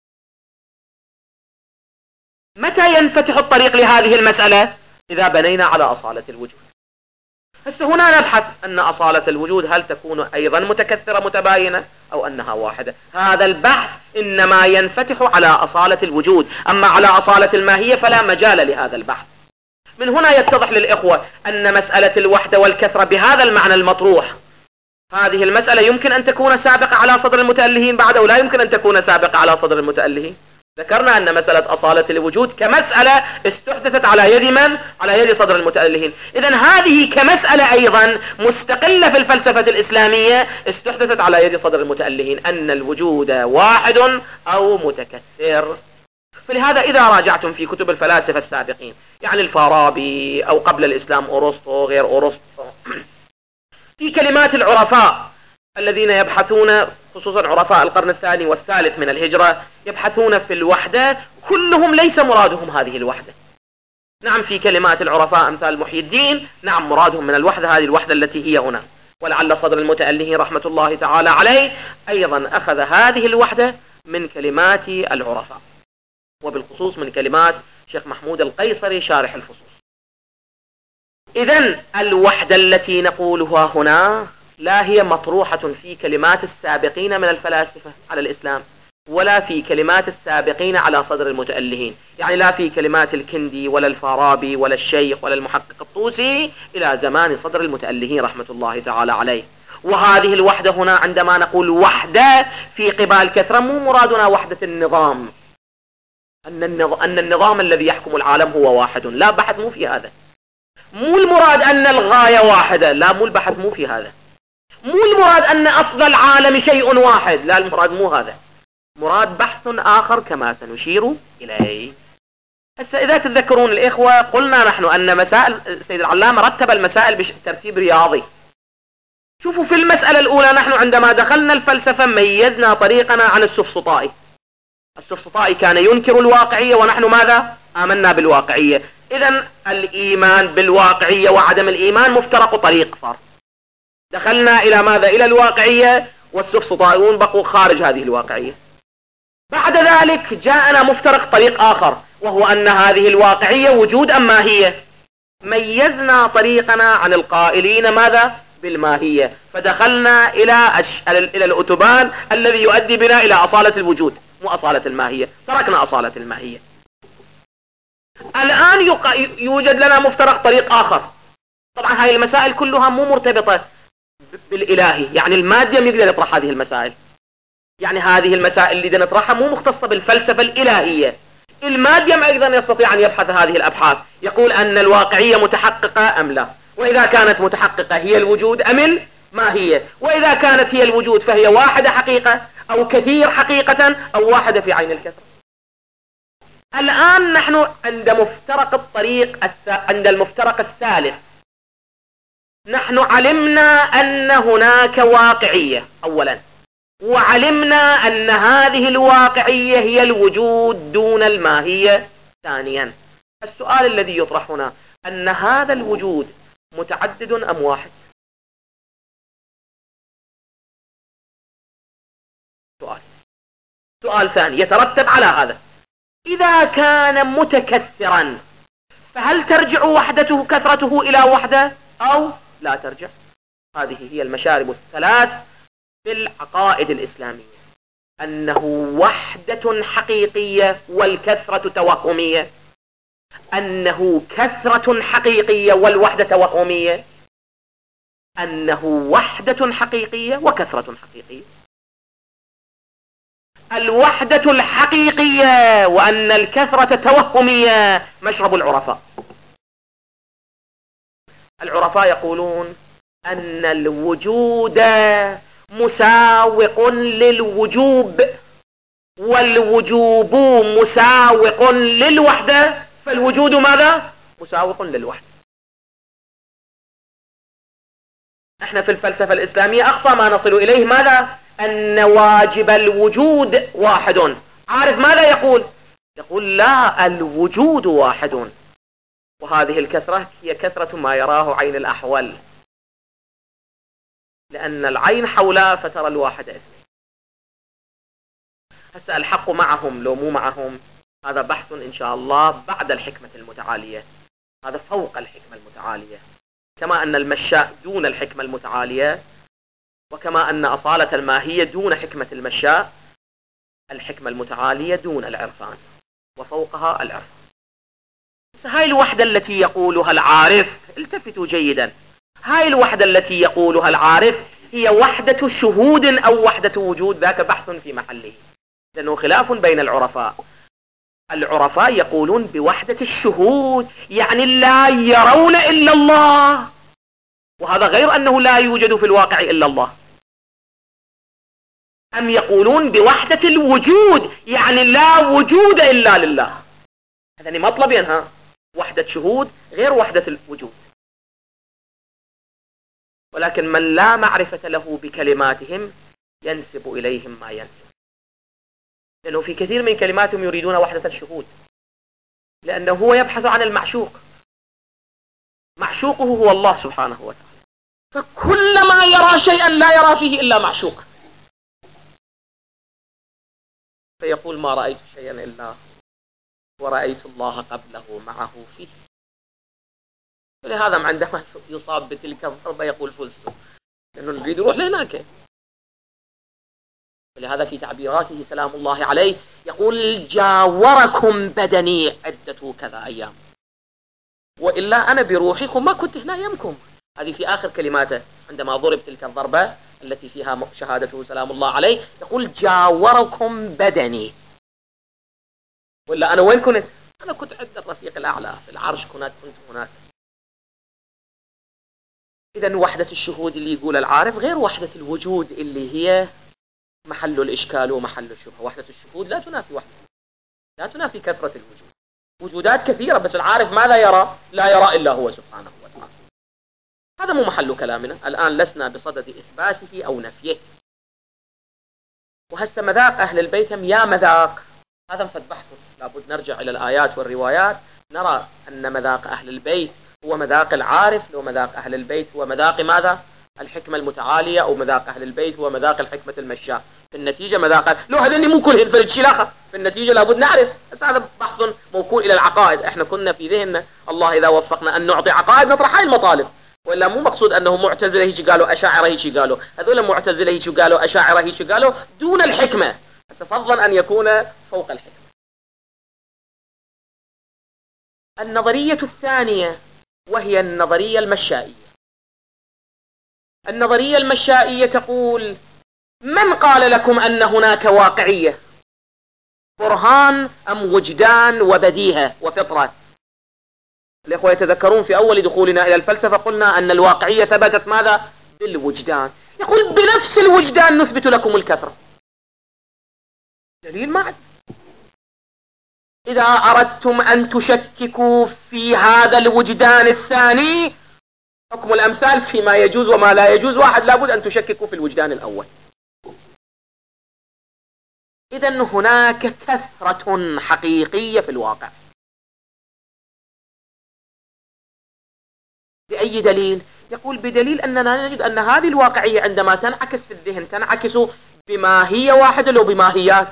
متى ينفتح الطريق لهذه المسألة؟ إذا بنينا على أصالة الوجود. هسه هنا نبحث أن أصالة الوجود هل تكون أيضا متكثرة متباينة أو أنها واحدة. هذا البحث إنما ينفتح على أصالة الوجود، أما على أصالة الماهية فلا مجال لهذا البحث. من هنا يتضح للإخوة أن مسألة الوحدة والكثرة بهذا المعنى المطروح، هذه المسألة يمكن أن تكون سابقة على صدر المتألهين بعد، أو لا يمكن أن تكون سابقة على صدر المتألهين. ذكرنا أن مسألة أصالة الوجود كمسألة استحدثت على يد من؟ على يد صدر المتألهين. إذن هذه كمسألة أيضا مستقلة في الفلسفة الإسلامية استحدثت على يد صدر المتألهين، أن الوجود واحد أو متكثر. فلهذا إذا راجعتم في كتب الفلاسفة السابقين، يعني الفارابي أو قبل الإسلام أرسطو غير أرسطو، في كلمات العرفاء الذين يبحثون، خصوصا عرفاء القرن الثاني والثالث من الهجرة، يبحثون في الوحدة، كلهم ليس مرادهم هذه الوحدة. نعم في كلمات العرفاء أمثال محي الدين، نعم مرادهم من الوحدة هذه الوحدة التي هي هنا. ولعل صدر المتألهين رحمة الله تعالى عليه أيضا أخذ هذه الوحدة من كلمات العرفاء، وبالخصوص من كلمات شيخ محمود القيصري شارح الفصوص. إذن الوحدة التي نقولها هنا لا هي مطروحة في كلمات السابقين من الفلاسفة على الإسلام، ولا في كلمات السابقين على صدر المتألهين، يعني لا في كلمات الكندي ولا الفارابي ولا الشيخ ولا المحقق الطوسي إلى زمان صدر المتألهين رحمة الله تعالى عليه. وهذه الوحدة هنا عندما نقول وحدة في قبال كثرة، مو مرادنا وحدة النظام، أن النظام الذي يحكم العالم هو واحد، لا، بحث مو في هذا. مو المراد أن الغاية واحدة، لا، مو البحث مو في هذا. مو المراد أن أصل العالم شيء واحد، لا، المراد مو هذا. مراد بحث آخر كما سنشير إليه. هسه إذا تتذكرون الإخوة قلنا نحن أن مسائل السيد العلامة رتب المسائل بترتيب رياضي. شوفوا في المسألة الأولى نحن عندما دخلنا الفلسفة ميزنا طريقنا عن السفسطائي. السفسطائي كان ينكر الواقعية ونحن ماذا؟ آمنا بالواقعية. إذن الإيمان بالواقعية وعدم الإيمان مفترق طريق صار. دخلنا إلى ماذا؟ إلى الواقعية، والسفسطائيون بقوا خارج هذه الواقعية. بعد ذلك جاءنا مفترق طريق آخر، وهو أن هذه الواقعية وجود أم ماهية. ميزنا طريقنا عن القائلين ماذا؟ بالماهية، فدخلنا إلى الأتبان الذي يؤدي بنا إلى أصالة الوجود، مو أصالة الماهية، تركنا أصالة الماهية. الآن يوجد لنا مفترق طريق آخر. طبعا هذه المسائل كلها مو مرتبطة بالإلهي، يعني المادة ما يقدر يطرح هذه المسائل، يعني هذه المسائل اللي نطرحها مو مختصة بالفلسفة الإلهية، الماديم أيضا يستطيع أن يبحث هذه الأبحاث، يقول أن الواقعية متحققة أم لا، وإذا كانت متحققة هي الوجود أم الماهية، وإذا كانت هي الوجود فهي واحدة حقيقة أو كثير حقيقة أو واحدة في عين الكثرة. الآن نحن عند مفترق الطريق عند المفترق الثالث، نحن علمنا أن هناك واقعية أولا، وعلمنا أن هذه الواقعية هي الوجود دون الماهية ثانيا. السؤال الذي يطرح هنا أن هذا الوجود متعدد أم واحد؟ سؤال ثاني يترتب على هذا، إذا كان متكثرا فهل ترجع وحدته كثرته إلى وحدة أو لا ترجع؟ هذه هي المشارب الثلاث في العقائد الإسلامية، أنه وحدة حقيقية والكثرة توهمية، أنه كثرة حقيقية والوحدة توهمية، أنه وحدة حقيقية وكثرة حقيقية. الوحدة الحقيقية وأن الكثرة توهمية مشرب العرفاء. العرفاء يقولون أن الوجود مساوق للوجوب، والوجوب مساوق للوحدة، فالوجود ماذا؟ مساوق للوحدة. احنا في الفلسفة الإسلامية أقصى ما نصل إليه ماذا؟ أن واجب الوجود واحد. عارف ماذا يقول؟ يقول لا، الوجود واحد، وهذه الكثرة هي كثرة ما يراه عين الأحول، لأن العين حولها فترى الواحد اثنين. هسه الحق معهم لو مو معهم هذا بحث إن شاء الله بعد الحكمة المتعالية، هذا فوق الحكمة المتعالية، كما أن المشاء دون الحكمة المتعالية، وكما أن أصالة الماهية دون حكمة المشاء، الحكمة المتعالية دون العرفان وفوقها العرفان. هاي الوحدة التي يقولها العارف، التفتوا جيدا، هاي الوحدة التي يقولها العارف هي وحدة شهود أو وحدة وجود، ذاك بحث في محله، لأنه خلاف بين العرفاء. العرفاء يقولون بوحدة الشهود، يعني لا يرون إلا الله، وهذا غير أنه لا يوجد في الواقع إلا الله. أم يقولون بوحدة الوجود، يعني لا وجود إلا لله. هذا مطلبين، ها، وحدة شهود غير وحدة الوجود. ولكن من لا معرفة له بكلماتهم ينسب إليهم ما ينسب، لأنه في كثير من كلماتهم يريدون وحدة الشهود، لأنه هو يبحث عن المعشوق، معشوقه هو الله سبحانه وتعالى، فكلما يرى شيئا لا يرى فيه إلا معشوق، فيقول ما رأيت شيئا إلا ورأيت الله قبله معه فيه. ولهذا عندما يصاب بتلك الضربة يقول فزت، لأنه يريد يروح لهناك. ولهذا في تعبيراته سلام الله عليه يقول جاوركم بدني عدة كذا أيام، وإلا أنا بروحكم ما كنت هنا يمكم. هذه في آخر كلماته عندما ضرب تلك الضربة التي فيها شهادته سلام الله عليه، يقول جاوركم بدني، وإلا أنا وين كنت؟ أنا كنت عند الرفيق الأعلى في العرش، كنت هناك. إذن وحدة الشهود اللي يقول العارف غير وحدة الوجود اللي هي محل الإشكال ومحل الشبهة. وحدة الشهود لا تنافي وحدة، لا تنافي كثرة الوجود، وجودات كثيرة، بس العارف ماذا يرى؟ لا يرى إلا هو سبحانه وتعالى. هذا مو محل كلامنا الآن، لسنا بصدد إثباته أو نفيه. وهسه مذاق أهل البيت هم يا مذاق، هذا مفد بحثه، لابد نرجع إلى الآيات والروايات نرى أن مذاق أهل البيت هو مذاق العارف، لو مذاق أهل البيت هو مذاق ماذا؟ الحكمة المتعالية، أو مذاق أهل البيت هو مذاق الحكمة المشاة. في النتيجة مذاق لو هذني مو كلهن فرد شلاخة، في النتيجة لابد نعرف. بس هذا بحث موكول إلى العقائد، احنا كنا في ذهننا الله إذا وفقنا أن نعطي عقائد نطرح هاي المطالب، وإلا مو مقصود أنه معتزلة هيك قالوا أشاعرة هيك قالوا، هذول معتزلة هيك قالوا أشاعرة هيك قالوا دون الحكمة، بس فضلا أن يكون فوق الحكمة. النظرية الثانية وهي النظرية المشائية. النظرية المشائية تقول من قال لكم أن هناك واقعية؟ برهان أم وجدان وبديهة وفطرة؟ الإخوة يتذكرون في أول دخولنا إلى الفلسفة قلنا أن الواقعية ثبتت ماذا؟ بالوجدان. يقول بنفس الوجدان نثبت لكم الكثرة. دليل معد. إذا أردتم أن تشككوا في هذا الوجدان الثاني، حكم الأمثال فيما يجوز وما لا يجوز واحد، لابد أن تشككوا في الوجدان الأول. إذن هناك كثرة حقيقية في الواقع. بأي دليل؟ يقول بدليل أننا نجد أن هذه الواقعية عندما تنعكس في الذهن تنعكس بماهية واحدة لو بماهيات،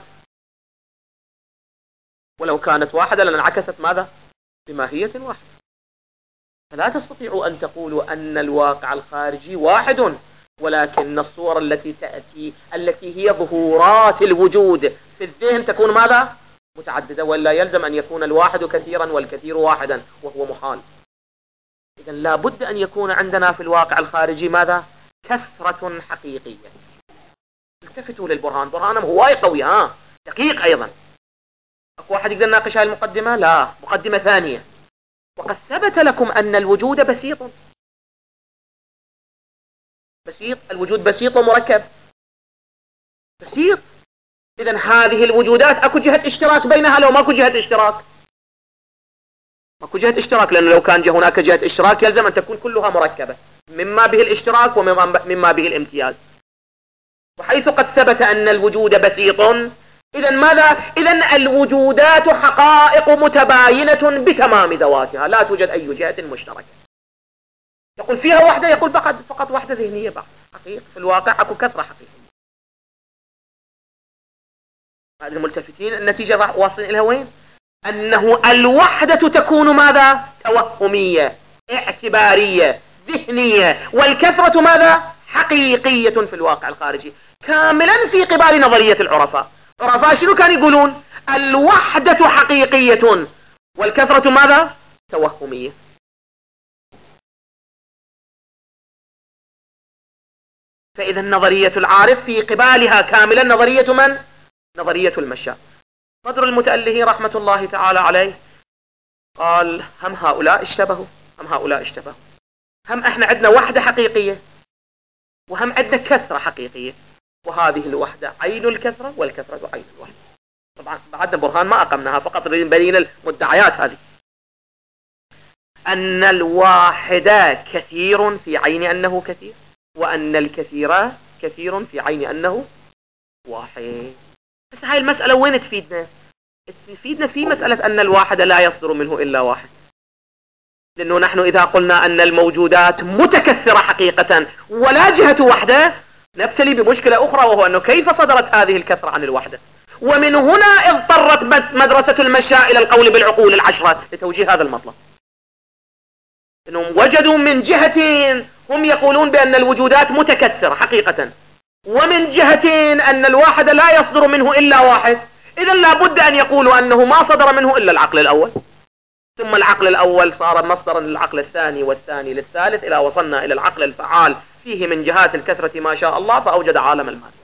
ولو كانت واحدة لانعكست ماذا؟ بماهية واحدة. فلا تستطيعوا أن تقولوا أن الواقع الخارجي واحد، ولكن الصور التي تأتي التي هي ظهورات الوجود في الذهن تكون ماذا؟ متعددة، ولا يلزم أن يكون الواحد كثيرا والكثير واحدا، وهو محال. إذا لا بد أن يكون عندنا في الواقع الخارجي ماذا؟ كثرة حقيقية. التفتوا للبرهان، برهانه هواي قوي، دقيق أيضا. أكو واحد يقدر يناقش هذه المقدمة؟ لا، مقدمة ثانية. وقد ثبت لكم أن الوجود بسيط. بسيط، الوجود بسيط ومركب. بسيط. إذن هذه الوجودات أكو جهة اشتراك بينها لو ماكو جهة اشتراك؟ ماكو جهة اشتراك، لأنه لو كان هناك جهة اشتراك يلزم أن تكون كلها مركبة، مما به الاشتراك ومما به الامتياز. وحيث قد ثبت أن الوجود بسيط، إذن ماذا؟ إذن الوجودات حقائق متباينة بتمام ذواتها، لا توجد أي جهة مشتركة. يقول فيها وحدة، يقول فقط وحدة ذهنية بعض حقيقة. في الواقع أكو كثرة حقيقية. هذه الملتفتين النتيجة راح واصلين إليها وين؟ أنه الوحدة تكون ماذا؟ توهمية، اعتبارية، ذهنية، والكثرة ماذا؟ حقيقية في الواقع الخارجي، كاملا في قبال نظرية العرفاء. العرفاء شنو كانوا يقولون؟ الوحدة حقيقية والكثرة ماذا؟ توهمية. فإذا نظرية العارف في قبالها كاملا نظرية من؟ نظرية المشاء. صدر المتأله رحمة الله تعالى عليه قال هم هؤلاء اشتبهوا، هم هؤلاء اشتبهوا، هم احنا عندنا وحدة حقيقية وهم عندنا كثرة حقيقية، وهذه الوحدة عين الكثرة والكثرة عين الوحدة. طبعا بعد برهان ما أقمناها، فقط نبين المدعيات هذه. أن الواحد كثير في عين أنه كثير، وأن الكثير كثير في عين أنه واحد. بس هاي المسألة وين تفيدنا؟ تفيدنا في مسألة أن الواحد لا يصدر منه إلا واحد، لأنه نحن إذا قلنا أن الموجودات متكثرة حقيقة ولا جهة وحدة نبتلي بمشكلة أخرى، وهو أنه كيف صدرت هذه الكثرة عن الوحدة؟ ومن هنا اضطرت مدرسة المشاء إلى القول بالعقول العشرة لتوجيه هذا المطلب. إنهم وجدوا من جهتين هم يقولون بأن الوجودات متكثرة حقيقة، ومن جهتين أن الواحد لا يصدر منه إلا واحد. إذا لابد أن يقولوا أنه ما صدر منه إلا العقل الأول، ثم العقل الأول صار مصدرا للعقل الثاني والثاني للثالث، إلى وصلنا إلى العقل الفعال فيه من جهات الكثرة ما شاء الله، فأوجد عالم المادة.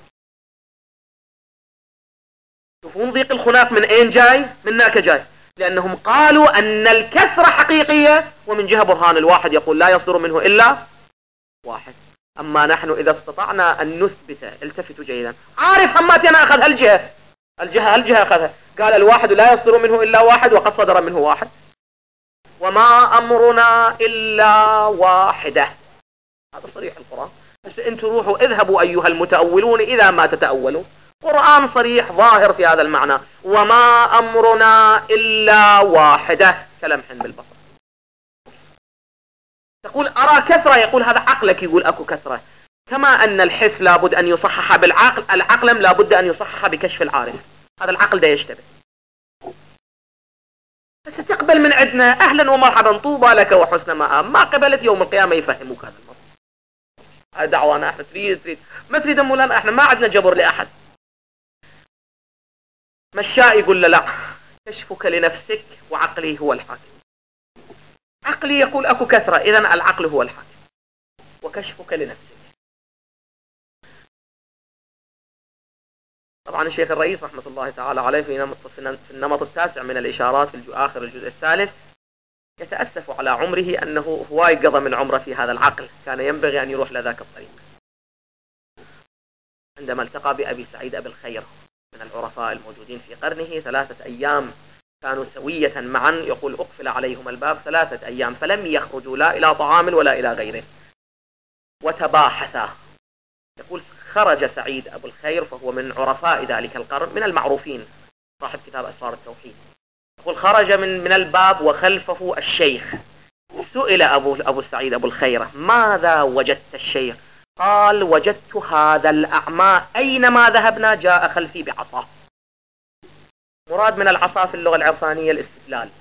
شوفون ضيق الخناق من أين جاي؟ من هناك جاي، لأنهم قالوا أن الكثرة حقيقية، ومن جهة برهان الواحد يقول لا يصدر منه إلا واحد. أما نحن إذا استطعنا أن نثبت، التفتوا جيدا، عارف هماتنا أخذ الجهة أخذها، قال الواحد لا يصدر منه إلا واحد وقد صدر منه واحد، وما أمرنا إلا واحدة. هذا صريح القرآن. بس انتوا روحوا اذهبوا أيها المتأولون إذا ما تتأولوا، قرآن صريح ظاهر في هذا المعنى، وما أمرنا إلا واحدة كلمح بالبصر. تقول أرى كثرة، يقول هذا عقلك يقول أكو كثرة. كما أن الحس لابد أن يصحح بالعقل، العقل لابد أن يصحح بكشف العارف. هذا العقل ده يشتبه. بس تقبل من عندنا أهلا ومرحبا، طوبى لك وحسن مآب. ما قبلت يوم القيامة يفهموك هذا الموضوع. هذا دعوانا احنا تريد ما تريد مولانا، احنا ما عندنا جبر لأحد. مشاء يقول له لا، كشفك لنفسك وعقلي هو الحاكم. عقلي يقول أكو كثرة، إذن العقل هو الحاكم، وكشفك لنفسك. طبعا الشيخ الرئيس رحمة الله تعالى عليه في النمط التاسع من الإشارات في آخر الجزء الثالث يتأسف على عمره أنه هواي قضى من عمره في هذا العقل، كان ينبغي أن يروح لذاك الطريق. عندما التقى بأبي سعيد أبي الخير من العرفاء الموجودين في قرنه 3 أيام كانوا سوية معا، يقول أقفل عليهم الباب 3 أيام فلم يخرجوا لا إلى طعام ولا إلى غيره، وتباحثا. يقول خرج سعيد أبو الخير فهو من عرفاء ذلك القرن من المعروفين، صاحب كتاب أسرار التوحيد. يقول خرج من الباب وخلفه الشيخ. سئل أبو سعيد أبو الخير ماذا وجدت الشيخ؟ قال وجدت هذا الأعمى أينما ذهبنا جاء خلفي بعصاه. مراد من العصا في اللغة العرفانية الاستدلال،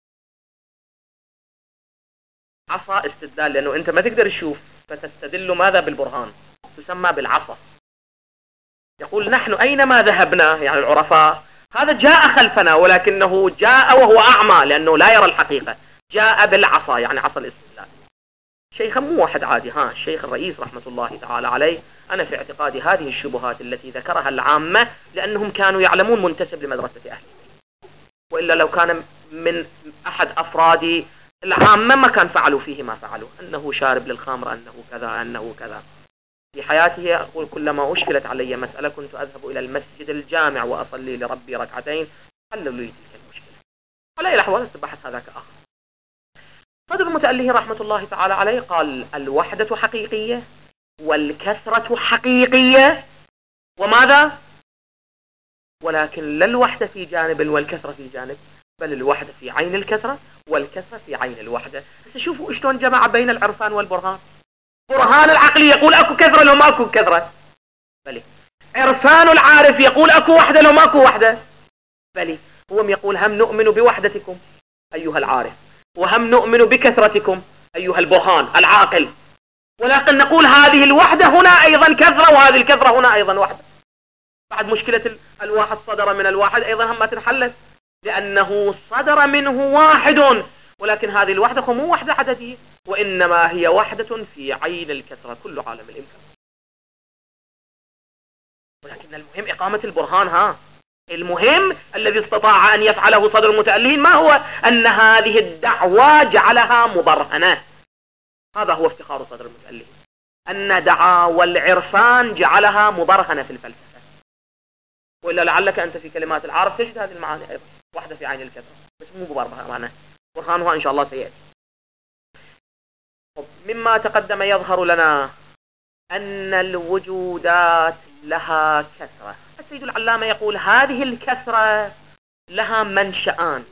عصا استدلال، لأنه أنت ما تقدر تشوف فتستدل ماذا؟ بالبرهان، تسمى بالعصا. يقول نحن أينما ذهبنا يعني العرفاء، هذا جاء خلفنا ولكنه جاء وهو أعمى لأنه لا يرى الحقيقة، جاء بالعصا يعني عصا الاستدلال. شيخ مو واحد عادي، الشيخ الرئيس رحمة الله تعالى عليه. أنا في اعتقادي هذه الشبهات التي ذكرها العامة لأنهم كانوا يعلمون منتسب لمدرسة أهل، وإلا لو كان من أحد أفراد العامة ما كان فعلوا فيه ما فعلوا، أنه شارب للخمر، أنه كذا، أنه كذا. في حياته أقول كلما أشكلت علي مسألة كنت أذهب إلى المسجد الجامع وأصلي لربي ركعتين حلوا لي تلك المشكلة. على أي الأحوال البحث هذاك آخر. صدر المتأله رحمة الله تعالى عليه قال الوحدة حقيقية والكثرة حقيقية، وماذا؟ ولكن لا الوحدة في جانب والكثرة في جانب، بل الوحدة في عين الكثرة والكثرة في عين الوحدة. بس شوفوا شلون جمع بين العرفان والبرهان. برهان العقل يقول أكو كثرة لو ماكو كثرة، بلي. عرفان العارف يقول أكو وحدة لو ماكو وحدة، بلي. هو يقول هم نؤمن بوحدتكم أيها العارف، وهم نؤمن بكثرتكم أيها البرهان العاقل، ولكن نقول هذه الوحدة هنا أيضا كثرة وهذه الكثرة هنا أيضا وحدة. بعد مشكلة الواحد صدر من الواحد أيضا هم ما تنحلت، لأنه صدر منه واحد، ولكن هذه الوحدة مو وحدة عددية، وإنما هي وحدة في عين الكثرة كل عالم الإمكان. ولكن المهم إقامة البرهان. المهم الذي استطاع أن يفعله صدر المتألهين ما هو؟ أن هذه الدعوة جعلها مبرهنة. هذا هو افتخار صدر المتألهين، أن دعاوى العرفان جعلها مبرهنة في الفلسفة. وإلا لعلك أنت في كلمات العارف تجد هذه المعاني أيضا، وحدة في عين الكثرة، بس مو مبرهنة. برهانها إن شاء الله سيأتي. مما تقدم يظهر لنا أن الوجودات لها كثرة. السيد العلامة يقول هذه الكثرة لها منشأان،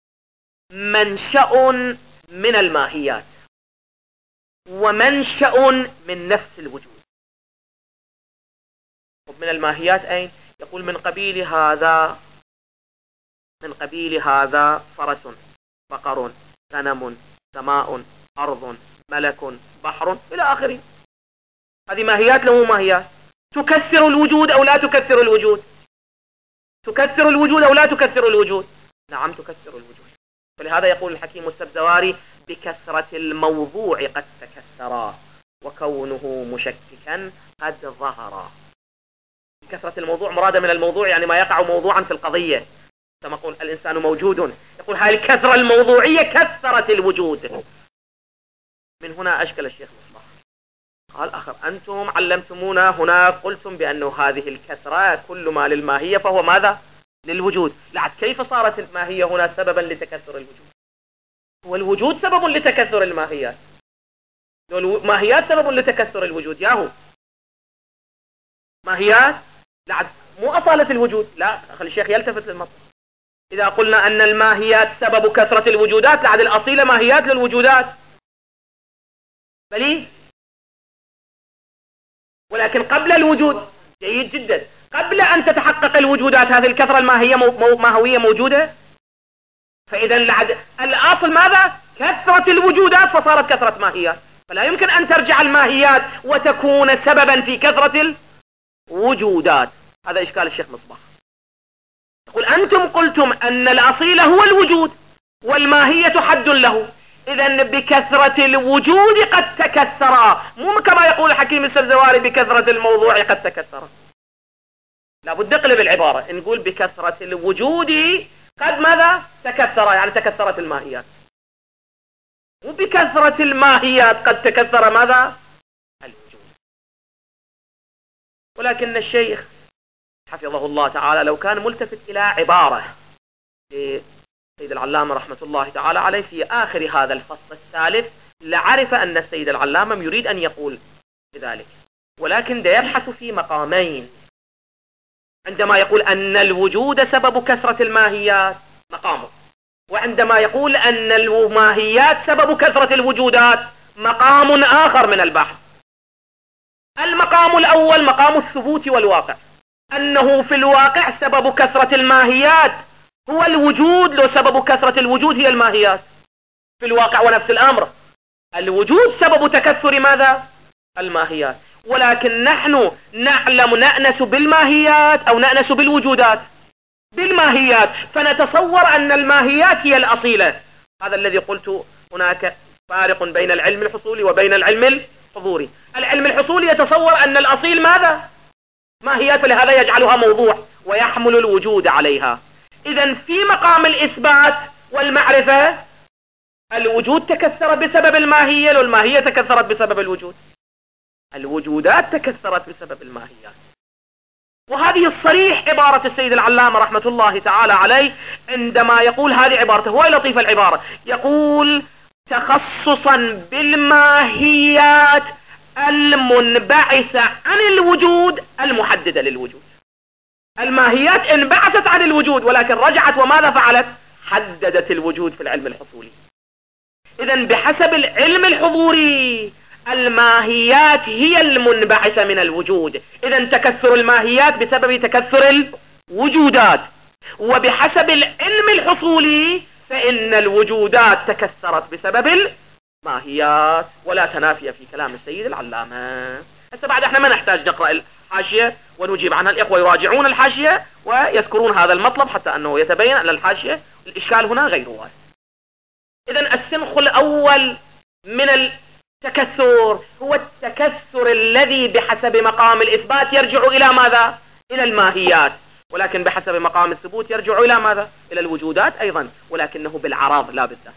منشأ من الماهيات ومنشأ من نفس الوجود. من الماهيات أين؟ يقول من قبيل هذا فرس، بقر، غنم، سماء، أرض، ملك، بحر إلى آخره. هذه ماهيات له ماهيات. تكثر الوجود أو لا تكثر الوجود؟ تكثر الوجود أو لا تكثر الوجود؟ نعم تكثر الوجود. فلهذا يقول الحكيم السبزواري بكثرة الموضوع قد تكثرا وكونه مشككا قد ظهرا. كثرة الموضوع مراد من الموضوع يعني ما يقع موضوعا في القضية، كما يقول الإنسان موجود، يقول هذه الكثرة الموضوعية كثرت الوجود. من هنا أشكل الشيخ مصباح، قال آخر أنتم علمتمونا هنا قلتم بأنه هذه الكثرة كل ما للماهية فهو ماذا؟ للوجود. لعد كيف صارت الماهية هنا سببا لتكثر الوجود؟ والوجود سبب لتكثر الماهيات، الماهيات سبب لتكثر الوجود. ياهو ماهيات لعد مو أصالة الوجود، لا خلي الشيخ يلتفت للمطلب. إذا قلنا أن الماهيات سبب كثرة الوجودات لعد الأصيلة ماهيات للوجودات، بلي. ولكن قبل الوجود، جيد جدا، قبل أن تتحقق الوجودات هذه الكثرة الماهية ماهوية موجودة. فإذا لعد الأصل ماذا؟ كثرة الوجودات فصارت كثرة ماهيات، فلا يمكن أن ترجع الماهيات وتكون سببا في كثرة الوجودات. هذا إشكال الشيخ مصباح. يقول أنتم قلتم أن الأصيل هو الوجود والماهية حد له، إذن بكثرة الوجود قد تكثرا، مو كما يقول الحكيم السبزواري بكثرة الموضوع قد تكثرا. لابد نقلب العبارة، نقول بكثرة الوجود قد ماذا تكثر، يعني تكثرت الماهيات، وبكثرة الماهيات قد تكثر ماذا الوجود. ولكن الشيخ حفظه الله تعالى لو كان ملتفت إلى عبارة لسيد العلامة رحمة الله تعالى عليه في آخر هذا الفصل الثالث لعرف أن السيد العلامة يريد أن يقول بذلك، ولكن ده يبحث في مقامين. عندما يقول أن الوجود سبب كثرة الماهيات مقامه، وعندما يقول أن الماهيات سبب كثرة الوجودات مقام آخر من البحث. المقام الأول مقام الثبوت والواقع، أنه في الواقع سبب كثرة الماهيات هو الوجود، لو سبب كثرة الوجود هي الماهيات في الواقع، ونفس الأمر الوجود سبب تكثر ماذا الماهيات. ولكن نحن نعلم نأنس بالماهيات أو نأنس بالوجودات بالماهيات، فنتصور أن الماهيات هي الأصيلة. هذا الذي قلت هناك فارق بين العلم الحصولي وبين العلم الحضوري. العلم الحصولي يتصور أن الأصيل ماذا ماهيات، فلهذا يجعلها موضوع ويحمل الوجود عليها. إذن في مقام الإثبات والمعرفة الوجود تكثر بسبب الماهية، والماهية تكثرت بسبب الوجود، الوجودات تكثرت بسبب الماهيات. وهذه الصريح عبارة السيد العلامة رحمة الله تعالى عليه عندما يقول هذه عبارته، هو لطيف العبارة، يقول تخصصا بالماهيات المنبعثة عن الوجود المحددة للوجود. الماهيات انبعثت عن الوجود، ولكن رجعت وماذا فعلت؟ حددت الوجود في العلم الحصولي. إذن بحسب العلم الحضوري الماهيات هي المنبعثة من الوجود، إذن تكثر الماهيات بسبب تكثر الوجودات. وبحسب العلم الحصولي فإن الوجودات تكثرت بسبب الماهيات، ولا تنافي في كلام السيد العلامة. هسه بعد احنا ما نحتاج نقرأ الحاشية ونجيب عنها، الإخوة يراجعون الحاشية ويذكرون هذا المطلب حتى أنه يتبين أن الحاشية الإشكال هنا غير واضح. إذن السنخ الأول من التكثر هو التكثر الذي بحسب مقام الإثبات يرجع إلى ماذا؟ إلى الماهيات، ولكن بحسب مقام الثبوت يرجع إلى ماذا؟ إلى الوجودات أيضا، ولكنه بالعراض لا بالذات.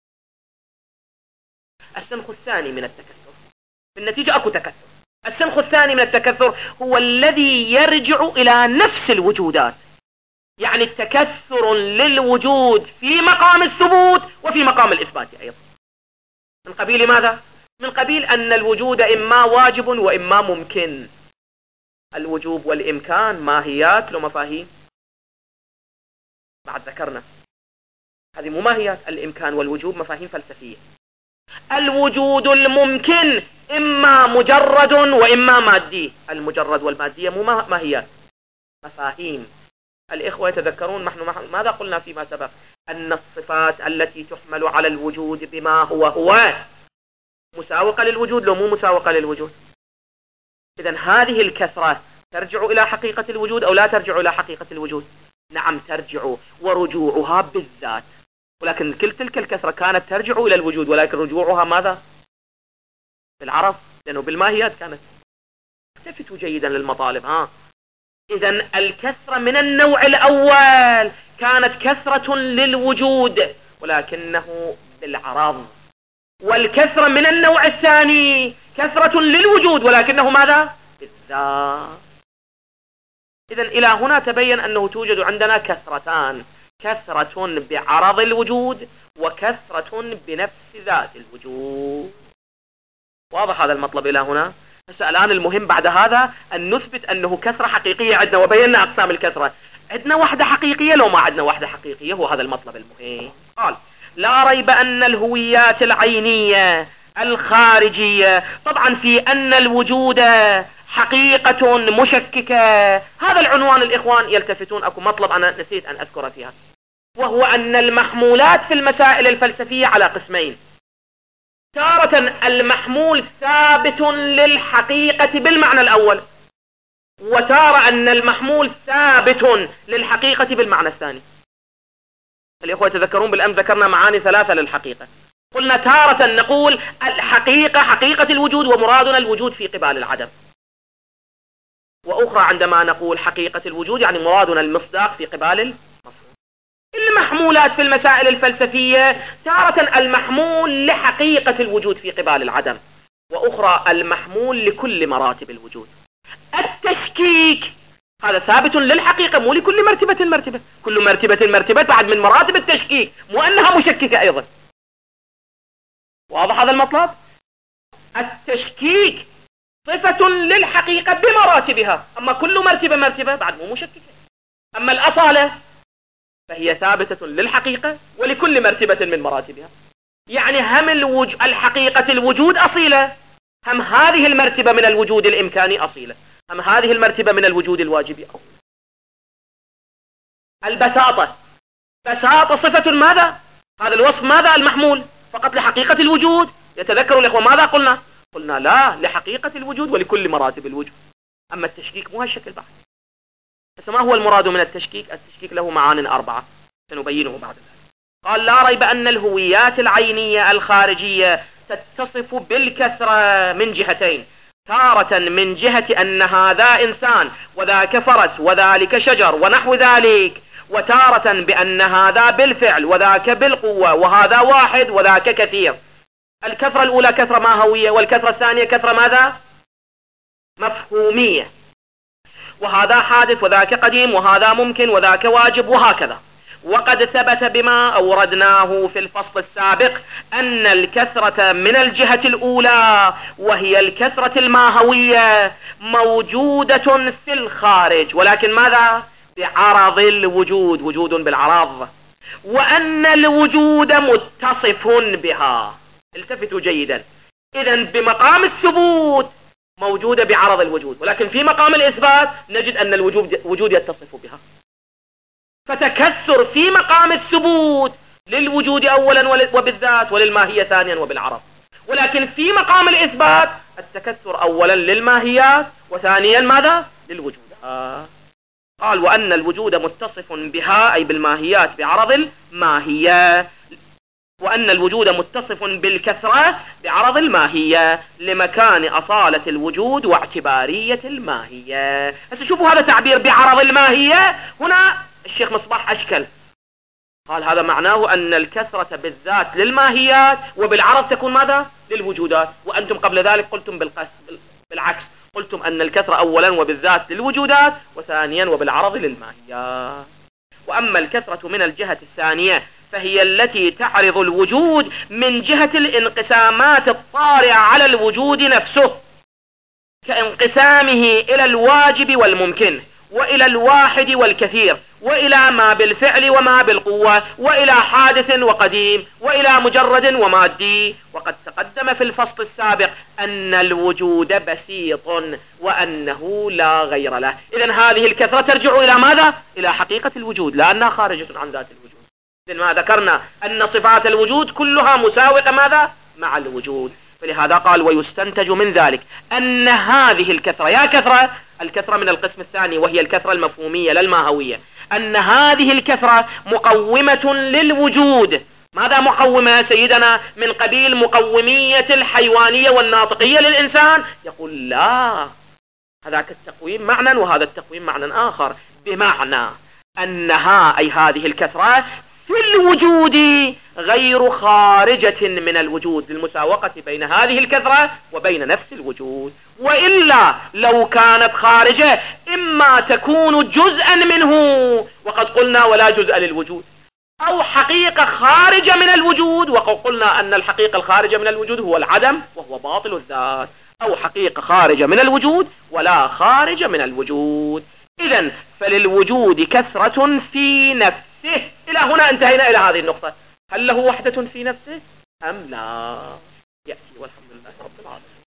السنخ الثاني من التكثر، في النتيجة أكو تكثر. السنخ الثاني من التكثر هو الذي يرجع إلى نفس الوجودات، يعني التكثر للوجود في مقام الثبوت وفي مقام الإثبات أيضا. من قبيل ماذا؟ من قبيل أن الوجود إما واجب وإما ممكن. الوجوب والإمكان ماهيات لو مفاهيم، بعد ذكرنا هذه مو ماهيات. الإمكان والوجوب مفاهيم فلسفية. الوجود الممكن إما مجرد وإما مادي، المجرد والمادية مو ماهيات، مفاهيم. الإخوة يتذكرون نحن ماذا قلنا فيما سبق؟ أن الصفات التي تحمل على الوجود بما هو مساوقة للوجود لو مو مساوقة للوجود. إذن هذه الكثرة ترجع إلى حقيقة الوجود أو لا ترجع إلى حقيقة الوجود؟ نعم ترجع، ورجوعها بالذات. ولكن كل تلك الكثرة كانت ترجع إلى الوجود، ولكن رجوعها ماذا؟ بالعرض، لأنه بالماهيات كانت. التفتوا جيدا للمطالب. إذن الكثرة من النوع الأول كانت كثرة للوجود ولكنه بالعرض، والكثرة من النوع الثاني كثرة للوجود ولكنه ماذا؟ بالذات. إذن إلى هنا تبين أنه توجد عندنا كثرتان، كثرة بعرض الوجود وكثرة بنفس ذات الوجود. واضح هذا المطلب إلى هنا؟ الآن المهم بعد هذا أن نثبت أنه كثرة حقيقية عندنا، وبينا أقسام الكثرة. عندنا وحدة حقيقية لو ما عندنا وحدة حقيقية، هو هذا المطلب المهم. قال لا ريب أن الهويات العينية الخارجية، طبعا في أن الوجود حقيقة مشككة. هذا العنوان الإخوان يلتفتون، أكو مطلب أنا نسيت أن أذكر فيها، وهو أن المحمولات في المسائل الفلسفية على قسمين. تارة المحمول ثابت للحقيقة بالمعنى الأول، وتارة أن المحمول ثابت للحقيقة بالمعنى الثاني. الإخوة يتذكرون بالأمس ذكرنا معاني ثلاثة للحقيقة. قلنا تارة نقول الحقيقة حقيقة الوجود، ومرادنا الوجود في قبال العدم. وأخرى عندما نقول حقيقة الوجود يعني مرادنا المصداق في قبال المفهوم. المحمولات في المسائل الفلسفية تارة المحمول لحقيقة الوجود في قبال العدم، وأخرى المحمول لكل مراتب الوجود. التشكيك هذا ثابت للحقيقة مو لكل مرتبة، كل مرتبة بعد من مراتب التشكيك، مو أنها مشككة أيضا. واضح هذا المطلب؟ التشكيك صفة للحقيقة بمراتبها، أما كل مرتبة بعد مو مشككة. أما الأصالة فهي ثابتة للحقيقة ولكل مرتبة من مراتبها. يعني هم الحقيقة الوجود أصيلة، هم هذه المرتبة من الوجود الإمكاني أصيلة، هم هذه المرتبة من الوجود الواجبي أصيلة. بساطة صفة ماذا؟ هذا الوصف ماذا المحمول؟ فقط لحقيقة الوجود. يتذكروا الإخوة ماذا قلنا لا، لحقيقة الوجود ولكل مراتب الوجود. أما التشكيك مو هالشكل بعد. بس ما هو المراد من التشكيك؟ التشكيك له معان 4 سنبينه بعد ذلك. قال لا ريب أن الهويات العينية الخارجية تتصف بالكثرة من جهتين، تارة من جهة أن هذا إنسان وذاك فرس وذلك شجر ونحو ذلك، وتارة بأن هذا بالفعل وذاك بالقوة وهذا واحد وذاك كثير. الكثرة الأولى كثرة ماهوية، والكثرة الثانية كثرة ماذا؟ مفهومية. وهذا حادث وذاك قديم وهذا ممكن وذاك واجب وهكذا. وقد ثبت بما أوردناه في الفصل السابق أن الكثرة من الجهة الأولى وهي الكثرة الماهوية موجودة في الخارج، ولكن ماذا؟ بعرض الوجود، وجود بالعرض، وأن الوجود متصف بها. التفتوا جيدا. إذن بمقام الثبوت موجودة بعرض الوجود، ولكن في مقام الإثبات نجد أن الوجود يتصف بها. فتكسر في مقام الثبوت للوجود أولا وبالذات، وللماهية ثانيا وبالعرض. ولكن في مقام الإثبات التكسر أولا للماهيات وثانيا ماذا؟ للوجود. قال وأن الوجود متصف بها أي بالماهيات بعرض الماهية، وأن الوجود متصف بالكثرة بعرض الماهية لمكان أصالة الوجود واعتبارية الماهية. هسه شوفوا هذا تعبير بعرض الماهية، هنا الشيخ مصباح أشكل. قال هذا معناه أن الكثرة بالذات للماهيات وبالعرض تكون ماذا؟ للوجودات. وأنتم قبل ذلك قلتم بالعكس، قلتم أن الكثرة أولا وبالذات للوجودات وثانيا وبالعرض للماهيات. وأما الكثرة من الجهة الثانية فهي التي تعرض الوجود من جهة الانقسامات الطارئة على الوجود نفسه، كانقسامه إلى الواجب والممكن، وإلى الواحد والكثير، وإلى ما بالفعل وما بالقوة، وإلى حادث وقديم، وإلى مجرد ومادي. وقد تقدم في الفصل السابق أن الوجود بسيط وأنه لا غير له. إذن هذه الكثرة ترجع إلى ماذا؟ إلى حقيقة الوجود، لأنها خارجة عن ذات الوجود. إذن ما ذكرنا أن صفات الوجود كلها مساوقة ماذا؟ مع الوجود. فلهذا قال ويستنتج من ذلك أن هذه الكثرة، يا كثرة، الكثرة من القسم الثاني وهي الكثرة المفهومية لا الماهوية، أن هذه الكثرة مقومة للوجود. ماذا مقومة سيدنا؟ من قبيل مقومية الحيوانية والناطقية للإنسان؟ يقول لا، هذاك التقويم معنى وهذا التقويم معنى آخر، بمعنى أنها أي هذه الكثرة في الوجود غير خارجة من الوجود، للمساوقة بين هذه الكثرة وبين نفس الوجود. وإلا لو كانت خارجة إما تكون جزءا منه، وقد قلنا ولا جزء للوجود، أو حقيقة خارجة من الوجود، وقد قلنا أن الحقيقة الخارجة من الوجود هو العدم وهو باطل الذات، أو حقيقة خارجة من الوجود ولا خارج من الوجود. إذن فللوجود كثرة في نفسه. إلى هنا انتهينا إلى هذه النقطة. هل له وحدة في نفسه أم لا؟ يأتي والحمد لله رب العالمين.